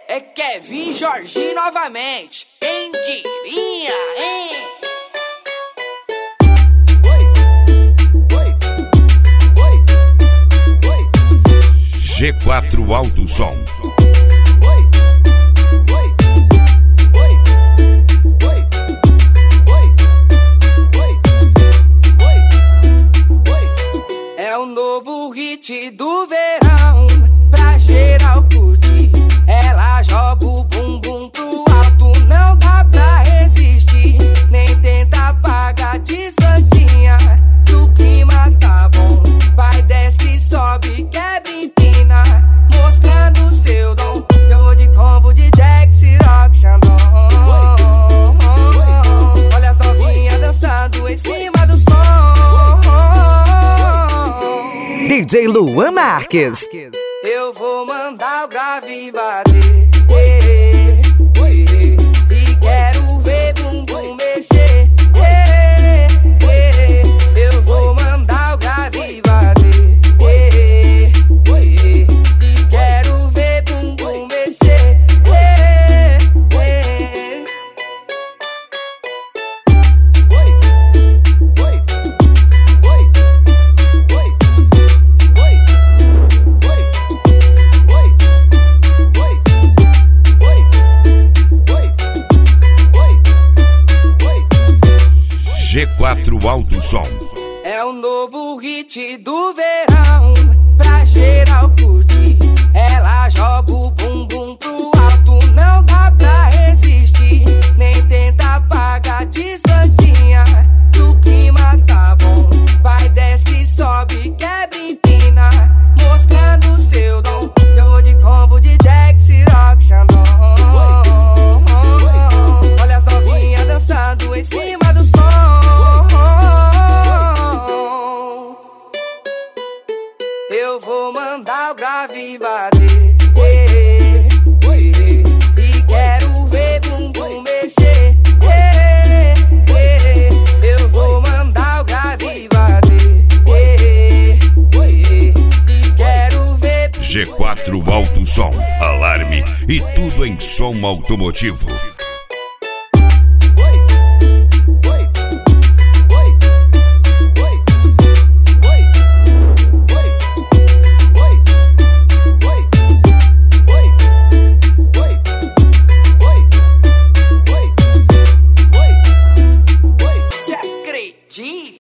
É Kevin Jorginho novamente. Quem diria, hein? G4 Alto Som. É o novo hit do verão, pra geral curtir. Ela joga o bumbum pro alto, não dá pra resistir. Nem tenta apagar de santinha, o clima tá bom. Vai, desce, sobe, quebra, empina, mostrando seu dom. Eu vou de combo de Jack, Ciroc, Xandão. Olha as novinhas dançando em cima do som. DJ Luan Marques. Eu vou mandar o grave bater, e quero ver bumbum mexer, eu vou mandar o grave bater, e quero ver bumbum mexer, G4 Alto Som. É o novo hit do verão, pra geral curtir. Ela joga o bumbum pro alto, não dá pra resistir. Nem tenta apagar de santinha, o clima tá bom. Vai, desce, sobe, quebra, empina, mostrando seu dom. Eu vou de combo de Jack, Ciroc, Xandão. Olha as novinhas dançando em cima do som. Eu vou mandar o grave bater, e quero ver bumbum mexer, eu vou mandar o grave bater, e quero ver G4 Alto Som. Alarme e tudo em som automotivo.